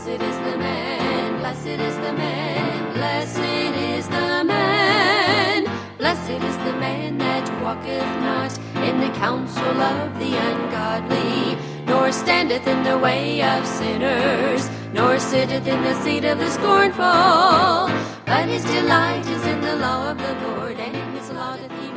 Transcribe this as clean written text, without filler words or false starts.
Blessed is the man, blessed is the man, blessed is the man. Blessed is the man that walketh not in the counsel of the ungodly, nor standeth in the way of sinners, nor sitteth in the seat of the scornful. But his delight is in the law of the Lord, and in his law doth he